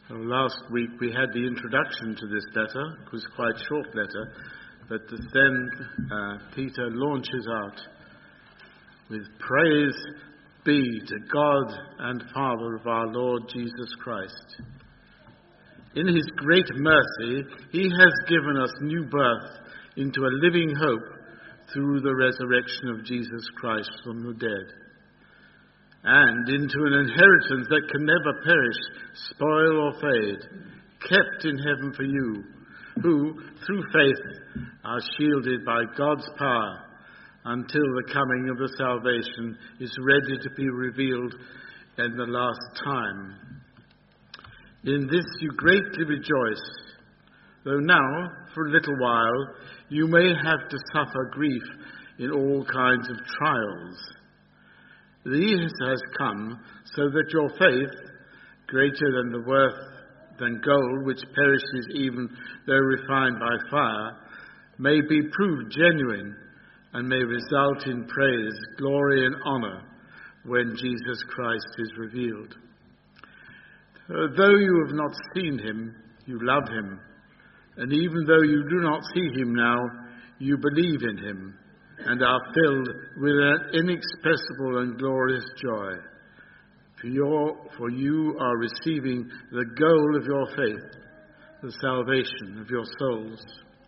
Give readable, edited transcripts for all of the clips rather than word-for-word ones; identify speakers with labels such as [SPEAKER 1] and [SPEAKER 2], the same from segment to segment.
[SPEAKER 1] Well, last week we had the introduction to this letter. It was quite a short letter, but then Peter launches out with praise be to God and Father of our Lord Jesus Christ. In his great mercy, he has given us new birth into a living hope through the resurrection of Jesus Christ from the dead, and into an inheritance that can never perish, spoil or fade, kept in heaven for you, who, through faith, are shielded by God's power until the coming of the salvation is ready to be revealed in the last time. In this you greatly rejoice, though now, for a little while, you may have to suffer grief in all kinds of trials. These has come so that your faith, greater than the worth than gold, which perishes even though refined by fire, may be proved genuine and may result in praise, glory and honor when Jesus Christ is revealed. Though you have not seen him, you love him, and even though you do not see him now, you believe in him and are filled with an inexpressible and glorious joy. For you are receiving the goal of your faith, the salvation of your souls.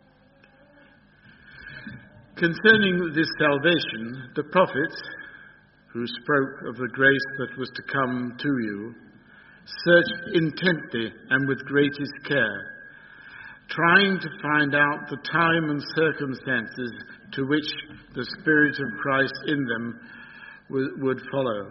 [SPEAKER 1] Concerning this salvation, the prophets, who spoke of the grace that was to come to you, searched intently and with greatest care, trying to find out the time and circumstances to which the Spirit of Christ in them would follow.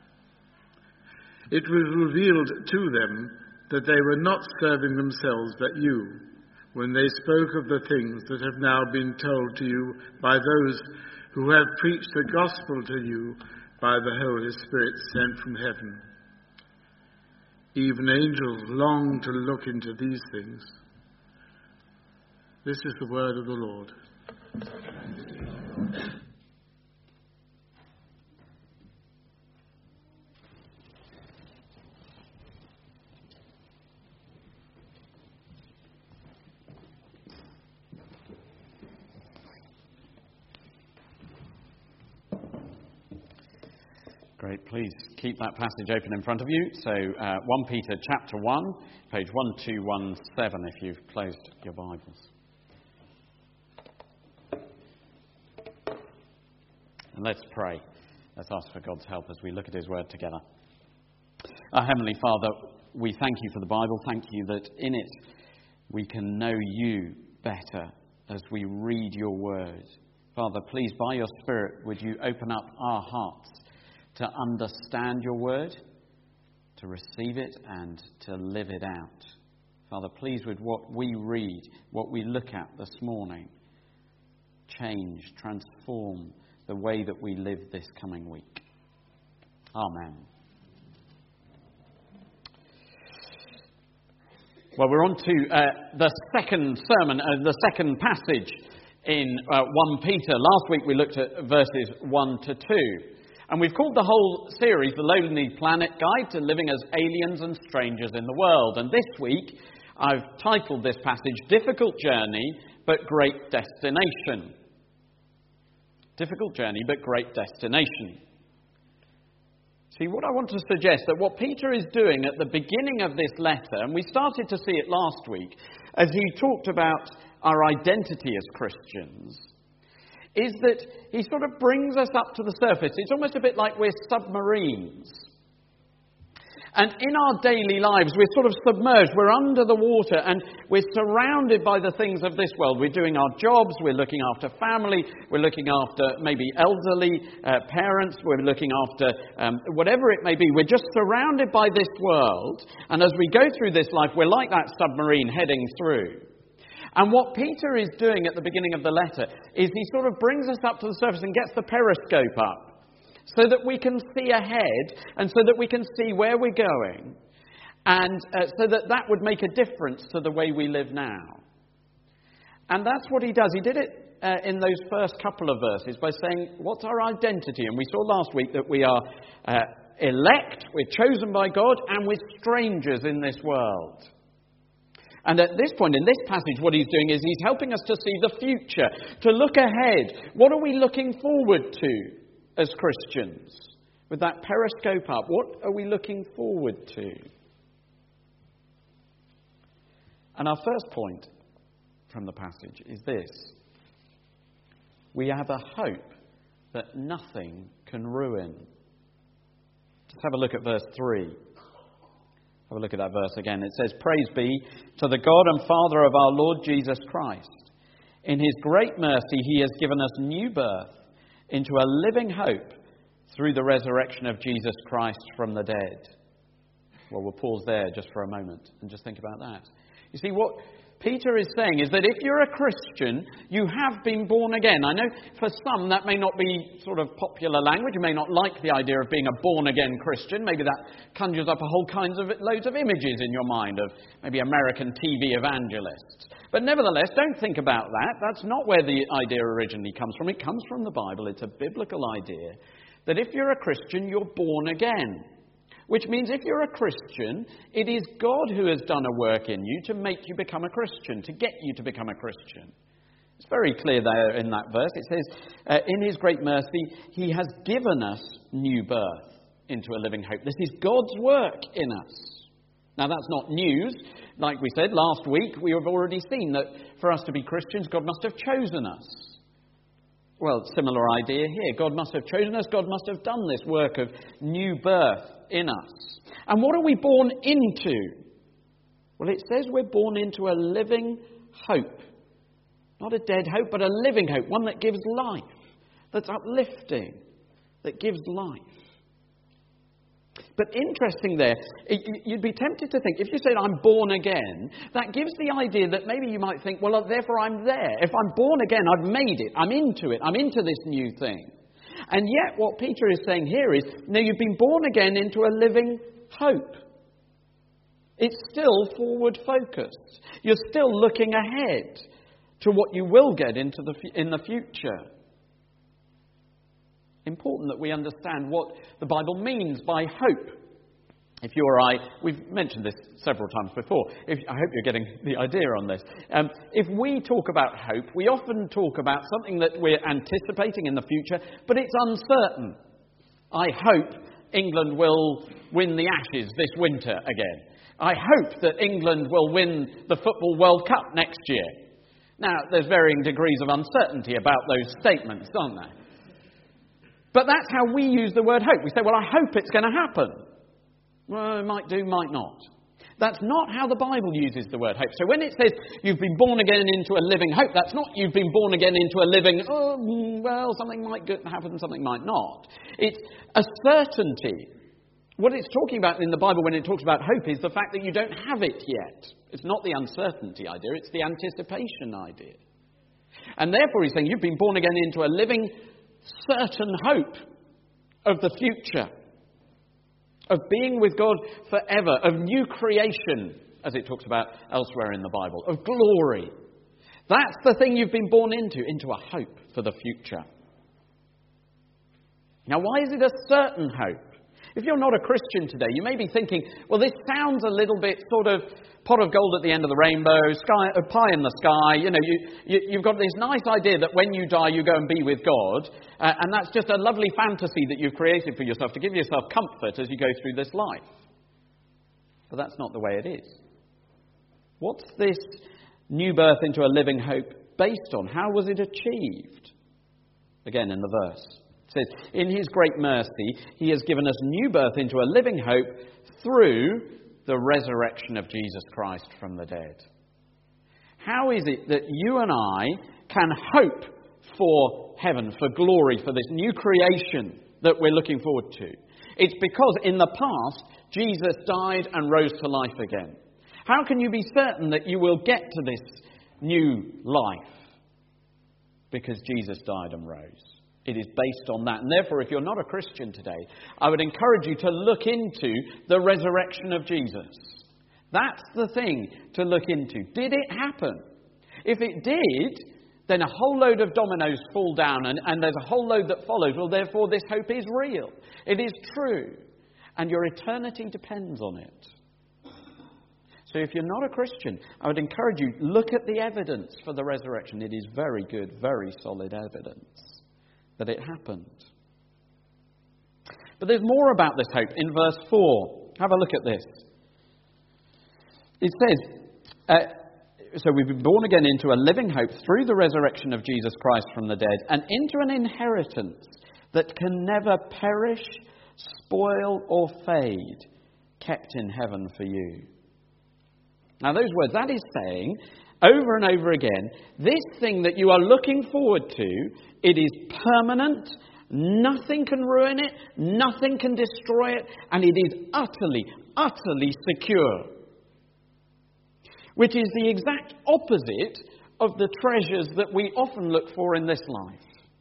[SPEAKER 1] It was revealed to them that they were not serving themselves but you, when they spoke of the things that have now been told to you by those who have preached the gospel to you by the Holy Spirit sent from heaven. Even angels long to look into these things. This is the word of the Lord.
[SPEAKER 2] Great, please keep that passage open in front of you. So 1 Peter chapter 1, page 1217 if you've closed your Bibles. And let's pray. Let's ask for God's help as we look at his word together. Our Heavenly Father, we thank you for the Bible. Thank you that in it we can know you better as we read your word. Father, please, by your Spirit, would you open up our hearts to understand your word, to receive it and to live it out. Father, please, with what we read, what we look at this morning, change, transform the way that we live this coming week. Amen. Well, we're on to the second sermon, the second passage in 1 Peter. Last week we looked at verses 1 to 2. And we've called the whole series The Lonely Planet Guide to Living as Aliens and Strangers in the World. And this week I've titled this passage Difficult Journey but Great Destination. Difficult journey but great destination. See, what I want to suggest that what Peter is doing at the beginning of this letter, and we started to see it last week, as he talked about our identity as Christians, is that he sort of brings us up to the surface. It's almost a bit like we're submarines. And in our daily lives, we're sort of submerged. We're under the water and we're surrounded by the things of this world. We're doing our jobs. We're looking after family. We're looking after maybe elderly parents. We're looking after whatever it may be. We're just surrounded by this world. And as we go through this life, we're like that submarine heading through. And what Peter is doing at the beginning of the letter is he sort of brings us up to the surface and gets the periscope up so that we can see ahead and so that we can see where we're going and so that would make a difference to the way we live now. And that's what he does. He did it in those first couple of verses by saying, what's our identity? And we saw last week that we are elect, we're chosen by God, and we're strangers in this world. And at this point in this passage, what he's doing is he's helping us to see the future, to look ahead. What are we looking forward to as Christians? With that periscope up, what are we looking forward to? And our first point from the passage is this. We have a hope that nothing can ruin. Just have a look at verse 3. Have a look at that verse again. It says, "Praise be to the God and Father of our Lord Jesus Christ. In his great mercy he has given us new birth into a living hope through the resurrection of Jesus Christ from the dead." Well, we'll pause there just for a moment and just think about that. You see, what Peter is saying is that if you're a Christian, you have been born again. I know for some that may not be sort of popular language. You may not like the idea of being a born-again Christian. Maybe that conjures up a whole loads of images in your mind of maybe American TV evangelists. But nevertheless, don't think about that. That's not where the idea originally comes from. It comes from the Bible. It's a biblical idea that if you're a Christian, you're born again. Which means if you're a Christian, it is God who has done a work in you to make you become a Christian, to get you to become a Christian. It's very clear there in that verse. It says, in his great mercy, he has given us new birth into a living hope. This is God's work in us. Now, that's not news. Like we said last week, we have already seen that for us to be Christians, God must have chosen us. Well, similar idea here. God must have chosen us. God must have done this work of new birth in us. And what are we born into? Well, it says we're born into a living hope. Not a dead hope, but a living hope. One that gives life. That's uplifting. That gives life. But interesting there, you'd be tempted to think, if you said I'm born again, that gives the idea that maybe you might think, well, therefore I'm there. If I'm born again, I've made it. I'm into it. I'm into this new thing. And yet what Peter is saying here is, no, you've been born again into a living hope. It's still forward focused. You're still looking ahead to what you will get in the future. Important that we understand what the Bible means by hope. If you or I, we've mentioned this several times before. I hope you're getting the idea on this. If we talk about hope, we often talk about something that we're anticipating in the future, but it's uncertain. I hope England will win the Ashes this winter again. I hope that England will win the Football World Cup next year. Now, there's varying degrees of uncertainty about those statements, aren't there? But that's how we use the word hope. We say, well, I hope it's going to happen. Well, it might do, might not. That's not how the Bible uses the word hope. So when it says you've been born again into a living hope, that's not you've been born again into a living, something might happen, something might not. It's a certainty. What it's talking about in the Bible when it talks about hope is the fact that you don't have it yet. It's not the uncertainty idea, it's the anticipation idea. And therefore he's saying you've been born again into a living certain hope of the future, of being with God forever, of new creation, as it talks about elsewhere in the Bible, of glory. That's the thing you've been born into a hope for the future. Now, why is it a certain hope? If you're not a Christian today, you may be thinking, well, this sounds a little bit sort of pot of gold at the end of the rainbow, pie in the sky. You know, you've got this nice idea that when you die, you go and be with God. And that's just a lovely fantasy that you've created for yourself to give yourself comfort as you go through this life. But that's not the way it is. What's this new birth into a living hope based on? How was it achieved? Again, in the verse. It says, in his great mercy, he has given us new birth into a living hope through the resurrection of Jesus Christ from the dead. How is it that you and I can hope for heaven, for glory, for this new creation that we're looking forward to? It's because in the past, Jesus died and rose to life again. How can you be certain that you will get to this new life? Because Jesus died and rose. It is based on that. And therefore, if you're not a Christian today, I would encourage you to look into the resurrection of Jesus. That's the thing to look into. Did it happen? If it did, then a whole load of dominoes fall down and there's a whole load that follows. Well, therefore, this hope is real. It is true. and your eternity depends on it. So if you're not a Christian, I would encourage you, look at the evidence for the resurrection. It is very good, very solid evidence that it happened. But there's more about this hope in verse 4. Have a look at this. It says, so we've been born again into a living hope through the resurrection of Jesus Christ from the dead, and into an inheritance that can never perish, spoil, or fade, kept in heaven for you. Now those words, that is saying, over and over again, this thing that you are looking forward to, it is permanent, nothing can ruin it, nothing can destroy it, and it is utterly, utterly secure. Which is the exact opposite of the treasures that we often look for in this life.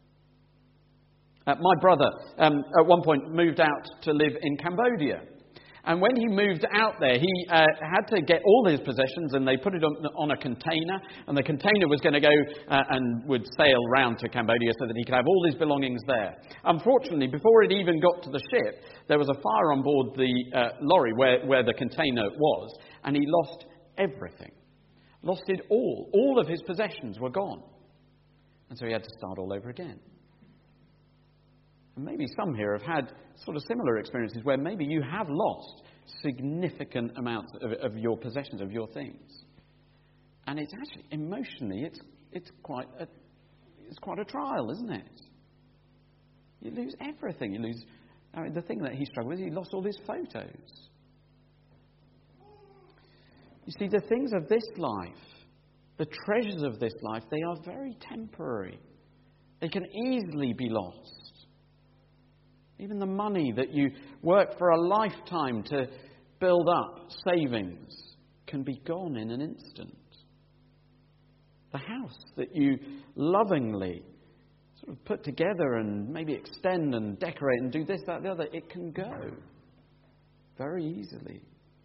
[SPEAKER 2] My brother, at one point, moved out to live in Cambodia. And when he moved out there, he had to get all his possessions, and they put it on a container. And the container was going to go and would sail round to Cambodia so that he could have all his belongings there. Unfortunately, before it even got to the ship, there was a fire on board the lorry where the container was, and he lost everything. Lost it all. All of his possessions were gone. And so he had to start all over again. And maybe some here have had sort of similar experiences where maybe you have lost significant amounts of your possessions, of your things. And it's actually, emotionally, it's quite a trial, isn't it? You lose everything. You lose, the thing that he struggled with, he lost all his photos. You see, the things of this life, the treasures of this life, they are very temporary. They can easily be lost. Even the money that you work for a lifetime to build up, savings, can be gone in an instant. The house that you lovingly sort of put together and maybe extend and decorate and do this, that, the other, it can go very easily.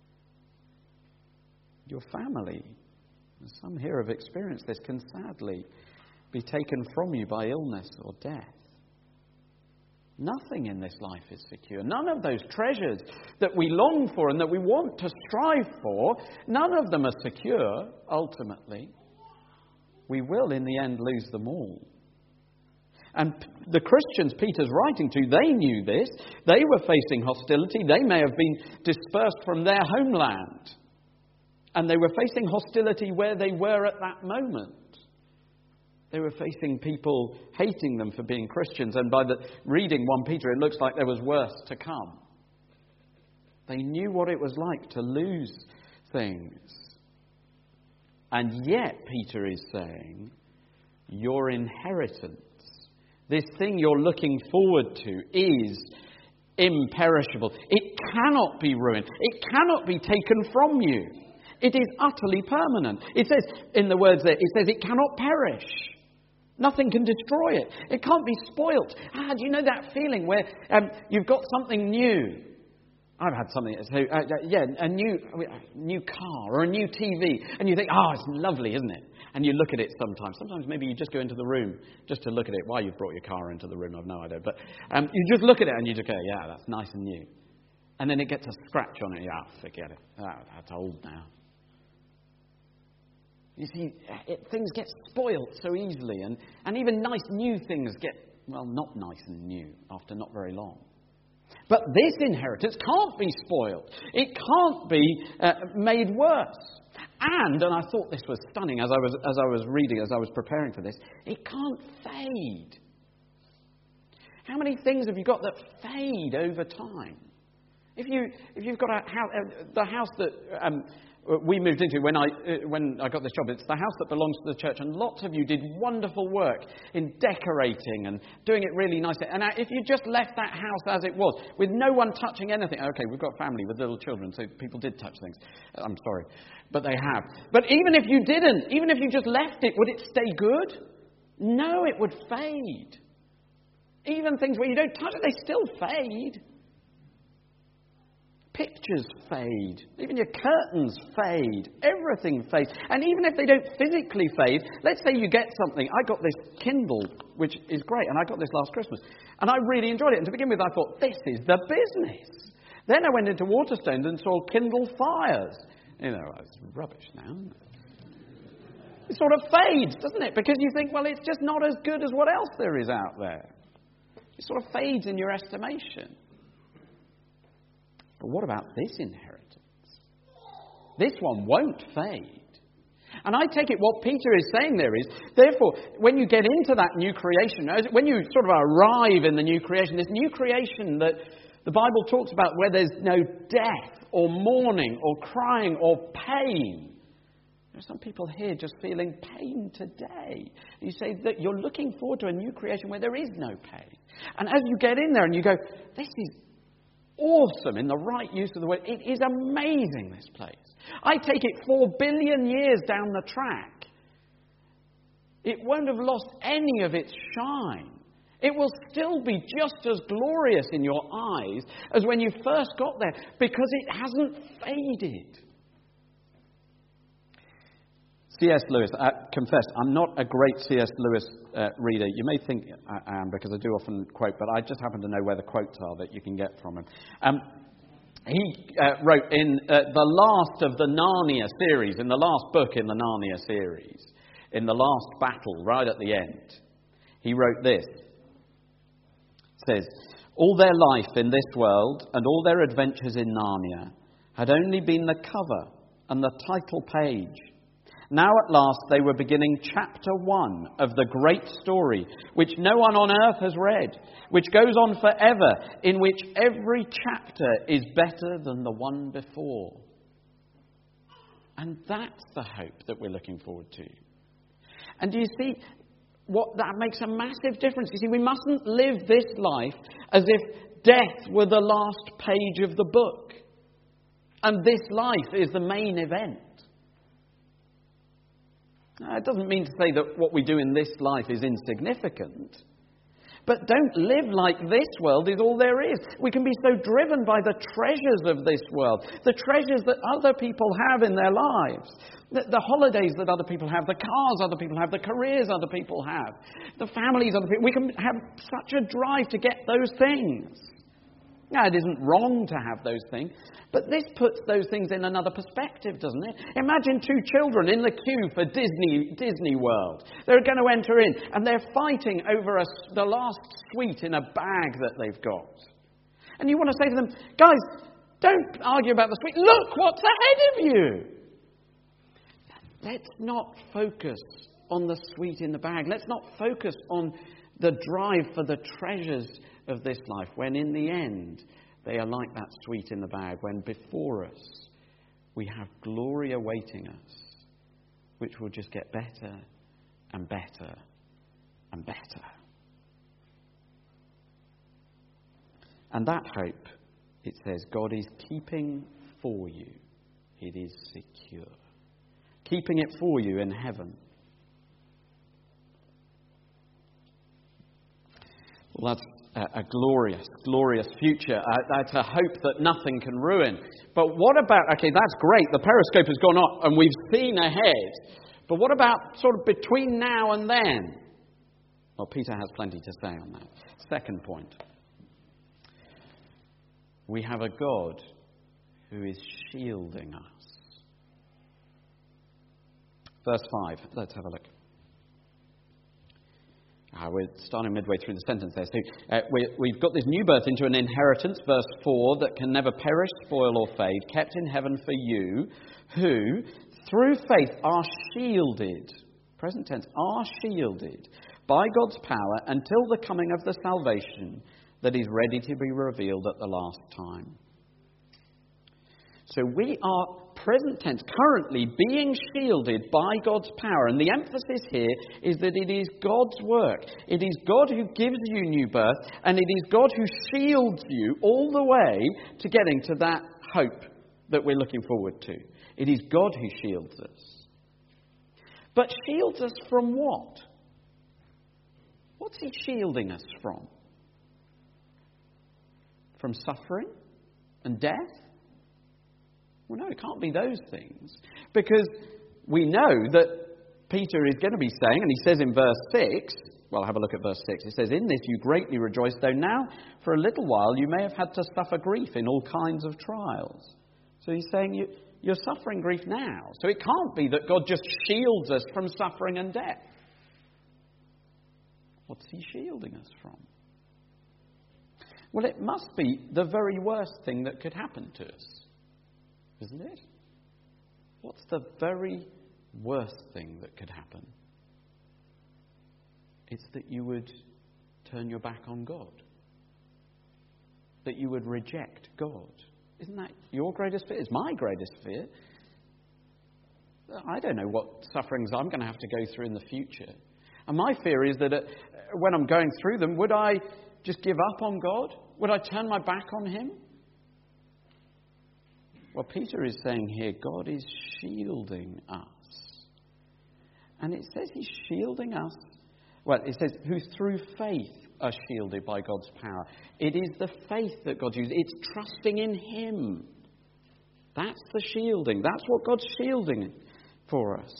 [SPEAKER 2] Your family, as some here have experienced this, can sadly be taken from you by illness or death. Nothing in this life is secure. None of those treasures that we long for and that we want to strive for, none of them are secure, ultimately. We will, in the end, lose them all. And the Christians Peter's writing to, they knew this. They were facing hostility. They may have been dispersed from their homeland. And they were facing hostility where they were at that moment. They were facing people hating them for being Christians. And by the reading 1 Peter, it looks like there was worse to come. They knew what it was like to lose things. And yet, Peter is saying, your inheritance, this thing you're looking forward to, is imperishable. It cannot be ruined. It cannot be taken from you. It is utterly permanent. It says, in the words there, it says it cannot perish. Nothing can destroy it. It can't be spoilt. Do you know that feeling where you've got something new? I've had something, a new car or a new TV, and you think, it's lovely, isn't it? And you look at it sometimes. Sometimes maybe you just go into the room just to look at it. Why you've brought your car into the room, I've no idea. But you just look at it and you just go, yeah, that's nice and new. And then it gets a scratch on it. Forget it. That's old now. You see, things get spoilt so easily, and even nice new things get, not nice and new after not very long. But this inheritance can't be spoiled. It can't be made worse. And I thought this was stunning as I was reading, as I was preparing for this, it can't fade. How many things have you got that fade over time? If you've got the house that we moved into when I got this job, it's the house that belongs to the church, and lots of you did wonderful work in decorating and doing it really nicely. And if you just left that house as it was, with no one touching anything, okay, we've got family with little children, so people did touch things. I'm sorry, but they have. But even if you didn't, even if you just left it, would it stay good? No, it would fade. Even things where you don't touch it, they still fade. Pictures fade. Even your curtains fade. Everything fades. And even if they don't physically fade, let's say you get something. I got this Kindle, which is great, and I got this last Christmas. And I really enjoyed it. And to begin with, I thought, this is the business. Then I went into Waterstones and saw kindle fires. You know, it's rubbish now, isn't it? It sort of fades, doesn't it? Because you think, well, it's just not as good as what else there is out there. It sort of fades in your estimation. But what about this inheritance? This one won't fade. And I take it what Peter is saying there is, therefore, when you get into that new creation, when you sort of arrive in the new creation, this new creation that the Bible talks about where there's no death or mourning or crying or pain. There's some people here just feeling pain today. You say that you're looking forward to a new creation where there is no pain. And as you get in there and you go, this is awesome in the right use of the word. It is amazing, this place. I take it 4 billion years down the track. It won't have lost any of its shine. It will still be just as glorious in your eyes as when you first got there because it hasn't faded. C.S. Lewis, I confess, I'm not a great C.S. Lewis reader. You may think I am because I do often quote, but I just happen to know where the quotes are that you can get from him. He wrote in the last of the Narnia series, in the last book in the Narnia series, in the last battle, right at the end, he wrote this. It says, all their life in this world and all their adventures in Narnia had only been the cover and the title page. Now at last they were beginning chapter 1 of the great story, which no one on earth has read, which goes on forever, in which every chapter is better than the one before. And that's the hope that we're looking forward to. And do you see, what that makes a massive difference? You see, we mustn't live this life as if death were the last page of the book, and this life is the main event. Now, it doesn't mean to say that what we do in this life is insignificant. But don't live like this world is all there is. We can be so driven by the treasures of this world, the treasures that other people have in their lives, the holidays that other people have, the cars other people have, the careers other people have, the families other people. We can have such a drive to get those things. Now, it isn't wrong to have those things, but this puts those things in another perspective, doesn't it? Imagine 2 children in the queue for Disney World. They're going to enter in, and they're fighting over the last sweet in a bag that they've got. And you want to say to them, guys, don't argue about the sweet. Look what's ahead of you. Let's not focus on the sweet in the bag. Let's not focus on the drive for the treasures of this life, when in the end they are like that sweet in the bag, when before us we have glory awaiting us, which will just get better and better and better. And that hope, it says, God is keeping for you. It is secure. Keeping it for you in heaven. Well, that's a glorious, glorious future. That's a hope that nothing can ruin. But what about, okay, that's great. The periscope has gone up and we've seen ahead. But what about sort of between now and then? Well, Peter has plenty to say on that. Second point. We have a God who is shielding us. Verse 5. Let's have a look. We're starting midway through the sentence there. So we've got this new birth into an inheritance, verse 4, that can never perish, spoil or fade, kept in heaven for you, who, through faith, are shielded, present tense, are shielded by God's power until the coming of the salvation that is ready to be revealed at the last time. So we are, present tense, currently being shielded by God's power. And the emphasis here is that it is God's work. It is God who gives you new birth, and it is God who shields you all the way to getting to that hope that we're looking forward to. It is God who shields us. But shields us from what? What's he shielding us from? From suffering and death? Well, no, it can't be those things. Because we know that Peter is going to be saying, and he says in verse 6, Well, have a look at verse 6. It says, "In this you greatly rejoice, though now for a little while you may have had to suffer grief in all kinds of trials." So he's saying you're suffering grief now. So it can't be that God just shields us from suffering and death. What's he shielding us from? Well, it must be the very worst thing that could happen to us, isn't it? What's the very worst thing that could happen? It's that you would turn your back on God. That you would reject God. Isn't that your greatest fear? It's my greatest fear. I don't know what sufferings I'm going to have to go through in the future. And my fear is that when I'm going through them, would I just give up on God? Would I turn my back on him? Well, Peter is saying here, God is shielding us. And it says he's shielding us. Well, it says, who through faith are shielded by God's power. It is the faith that God uses. It's trusting in him. That's the shielding. That's what God's shielding for us.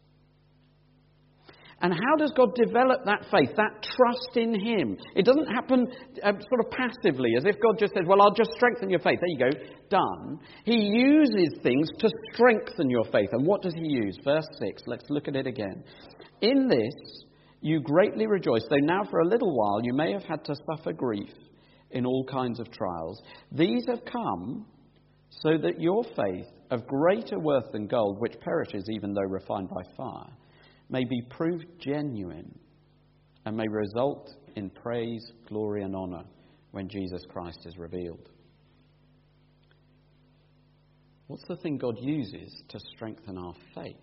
[SPEAKER 2] And how does God develop that faith, that trust in him? It doesn't happen sort of passively, as if God just says, well, I'll just strengthen your faith. There you go, done. He uses things to strengthen your faith. And what does he use? Verse 6, let's look at it again. In this you greatly rejoice, though now for a little while you may have had to suffer grief in all kinds of trials. These have come so that your faith, of greater worth than gold, which perishes even though refined by fire, may be proved genuine and may result in praise, glory and honour when Jesus Christ is revealed. What's the thing God uses to strengthen our faith?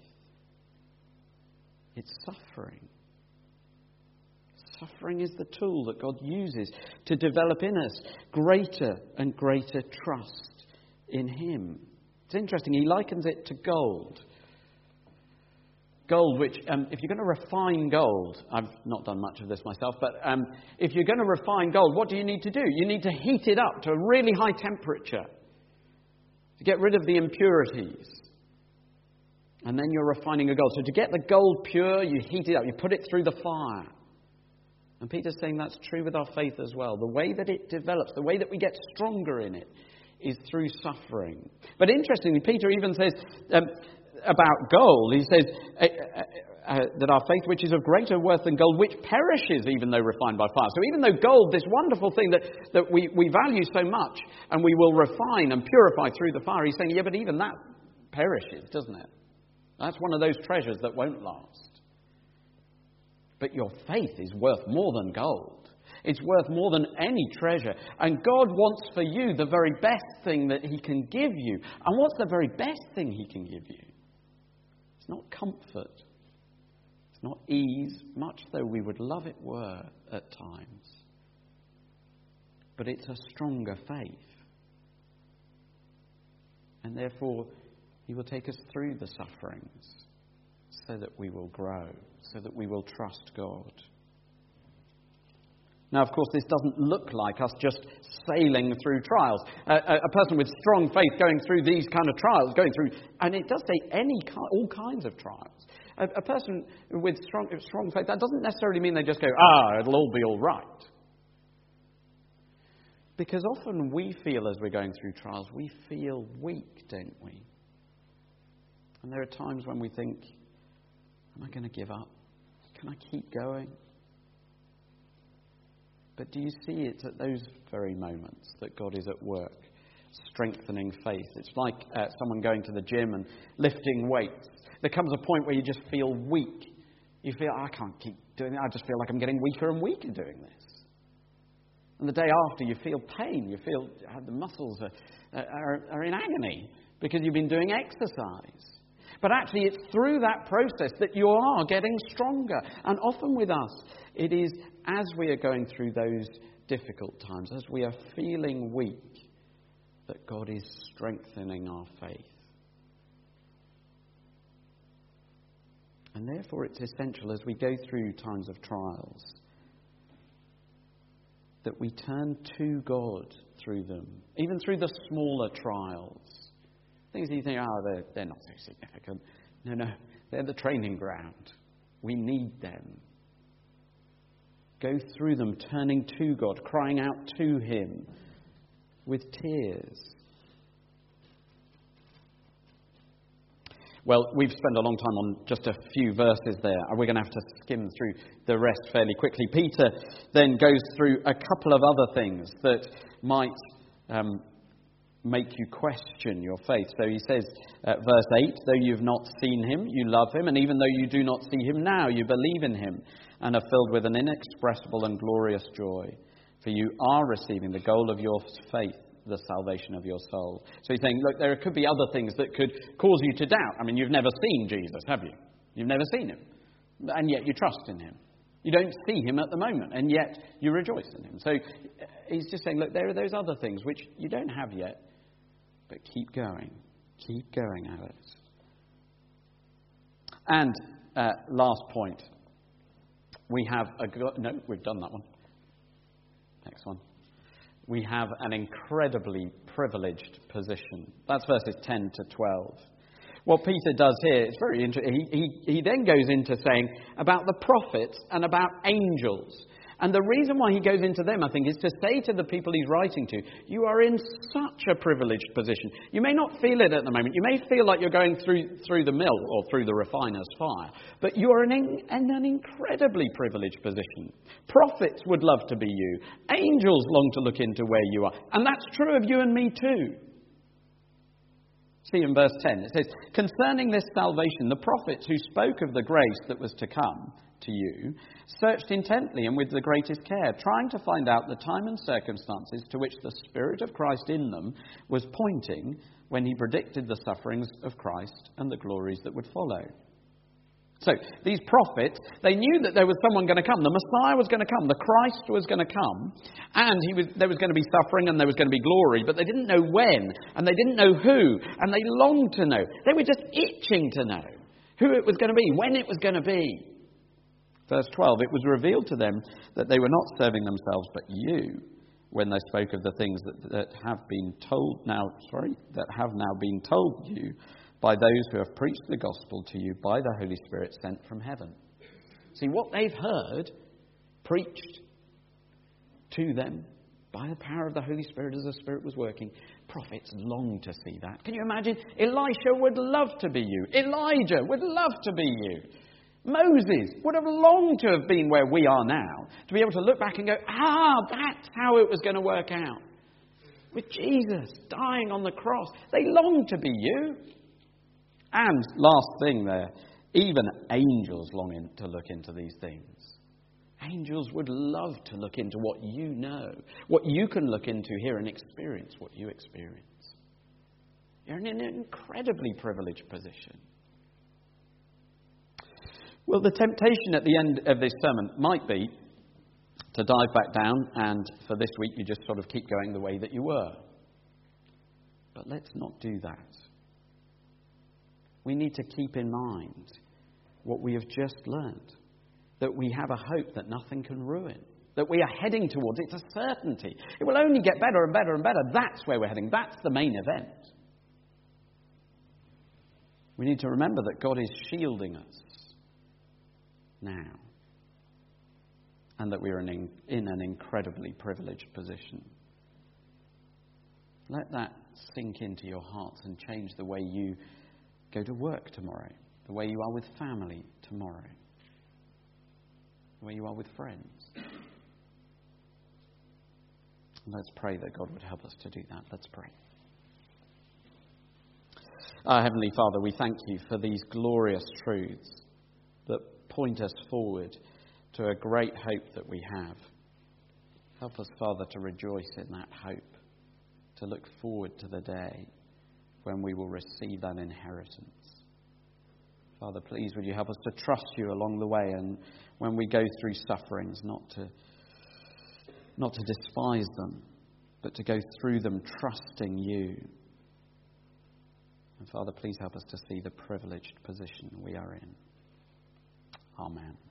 [SPEAKER 2] It's suffering. Suffering is the tool that God uses to develop in us greater and greater trust in him. It's interesting, he likens it to gold. Gold, which, if you're going to refine gold, I've not done much of this myself, but if you're going to refine gold, what do you need to do? You need to heat it up to a really high temperature to get rid of the impurities. And then you're refining a gold. So to get the gold pure, you heat it up, you put it through the fire. And Peter's saying that's true with our faith as well. The way that it develops, the way that we get stronger in it, is through suffering. But interestingly, Peter even says about gold, he says that our faith, which is of greater worth than gold, which perishes even though refined by fire. So even though gold, this wonderful thing that we value so much, and we will refine and purify through the fire, he's saying, yeah, but even that perishes, doesn't it? That's one of those treasures that won't last. But your faith is worth more than gold. It's worth more than any treasure. And God wants for you the very best thing that he can give you. And what's the very best thing he can give you? It's not comfort. It's not ease, much though we would love it were at times. But it's a stronger faith. And therefore, he will take us through the sufferings so that we will grow, so that we will trust God. Now, of course, this doesn't look like us just sailing through trials. A person with strong faith going through these kind of trials, and it does say all kinds of trials. A person with strong faith, that doesn't necessarily mean they just go, it'll all be all right. Because often we feel as we're going through trials, we feel weak, don't we? And there are times when we think, am I going to give up? Can I keep going? But do you see it's at those very moments that God is at work, strengthening faith? It's like someone going to the gym and lifting weights. There comes a point where you just feel weak. You feel, I can't keep doing it. I just feel like I'm getting weaker and weaker doing this. And the day after, you feel pain. You feel the muscles are in agony because you've been doing exercise. But actually, it's through that process that you are getting stronger. And often with us, it is as we are going through those difficult times, as we are feeling weak, that God is strengthening our faith. And therefore, it's essential as we go through times of trials that we turn to God through them, even through the smaller trials. Things that you think, they're not so significant. No, they're the training ground. We need them. Go through them turning to God, crying out to him with tears. Well, we've spent a long time on just a few verses there, and we're going to have to skim through the rest fairly quickly. Peter then goes through a couple of other things that might make you question your faith. So he says, verse 8, though you've not seen him, you love him, and even though you do not see him now, you believe in him, and are filled with an inexpressible and glorious joy. For you are receiving the goal of your faith, the salvation of your soul. So he's saying, look, there could be other things that could cause you to doubt. I mean, you've never seen Jesus, have you? You've never seen him. And yet you trust in him. You don't see him at the moment, and yet you rejoice in him. So he's just saying, look, there are those other things which you don't have yet, but keep going. Keep going at it. And last point. We have no, we've done that one. Next one. We have an incredibly privileged position. That's verses 10 to 12. What Peter does here, it's very interesting. He then goes into saying about the prophets and about angels. And the reason why he goes into them, I think, is to say to the people he's writing to, you are in such a privileged position. You may not feel it at the moment. You may feel like you're going through the mill or through the refiner's fire. But you are in an incredibly privileged position. Prophets would love to be you. Angels long to look into where you are. And that's true of you and me too. See in verse 10, it says, concerning this salvation, the prophets who spoke of the grace that was to come to you searched intently and with the greatest care, trying to find out the time and circumstances to which the Spirit of Christ in them was pointing when he predicted the sufferings of Christ and the glories that would follow. So, these prophets, they knew that there was someone going to come. The Messiah was going to come. The Christ was going to come. And there was going to be suffering and there was going to be glory. But they didn't know when. And they didn't know who. And they longed to know. They were just itching to know who it was going to be, when it was going to be. Verse 12, it was revealed to them that they were not serving themselves but you when they spoke of the things that have now been told you by those who have preached the gospel to you by the Holy Spirit sent from heaven. See, what they've heard preached to them by the power of the Holy Spirit as the Spirit was working, prophets long to see that. Can you imagine? Elisha would love to be you. Elijah would love to be you. Moses would have longed to have been where we are now, to be able to look back and go, that's how it was going to work out. With Jesus dying on the cross, they longed to be you. And last thing there, even angels longing to look into these things. Angels would love to look into what you know, what you can look into here and experience what you experience. You're in an incredibly privileged position. Well, the temptation at the end of this sermon might be to dive back down and for this week you just sort of keep going the way that you were. But let's not do that. We need to keep in mind what we have just learned. That we have a hope that nothing can ruin. That we are heading towards. It's a certainty. It will only get better and better and better. That's where we're heading. That's the main event. We need to remember that God is shielding us now. And that we are in an incredibly privileged position. Let that sink into your hearts and change the way you go to work tomorrow, the way you are with family tomorrow, the way you are with friends. Let's pray that God would help us to do that. Let's pray. Our Heavenly Father, we thank you for these glorious truths that point us forward to a great hope that we have. Help us, Father, to rejoice in that hope, to look forward to the day when we will receive that inheritance. Father, please would you help us to trust you along the way, and when we go through sufferings, not to despise them, but to go through them trusting you. And Father, please help us to see the privileged position we are in. Amen.